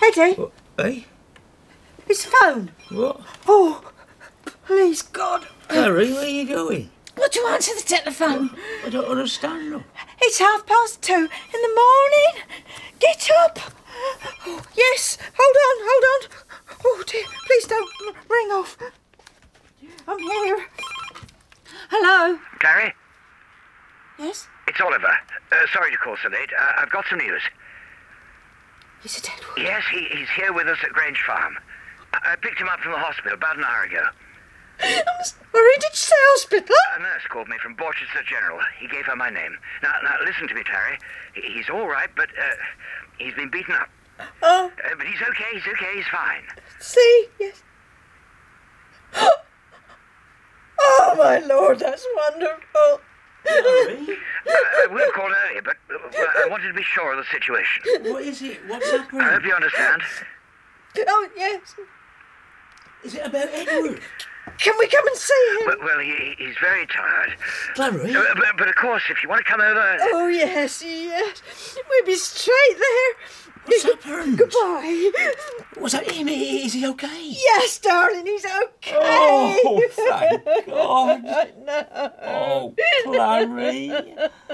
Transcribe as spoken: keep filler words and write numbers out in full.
Eddie? What? Eh? His phone. What? Oh, please, God. Clary, where are you going? Would you answer the telephone? I don't understand, look. It's half past two in the morning. Get up. Oh, yes, hold on, hold on. Oh, dear, please don't r- ring off. I'm here. Hello? Clary? Yes? It's Oliver. Uh, sorry to call so late. Uh, I've got some news. Is it Edward? Yes, he, he's here with us at Grange Farm. I, I picked him up from the hospital about an hour ago. I'm sorry, did you say hospital? A nurse called me from Borchester General. He gave her my name. Now, now listen to me, Clary. He, he's all right, but uh, he's been beaten up. Oh, Uh, but he's okay, he's okay, he's fine. see, yes. Oh, my Lord, that's wonderful. Clary? Uh, I would have called earlier, but uh, well, I wanted to be sure of the situation. What is it? What's I hope happening? you understand. Oh, yes. Is it about Edward? Can we come and see him? Well, well he, he's very tired. Clary? Uh, but, but of course, if you want to come over... Oh, yes, yes. We'll be straight there. What's happened? Goodbye. Was that him? Is he okay? Yes, darling, he's okay. Oh, thank God. I know. Oh, Clary.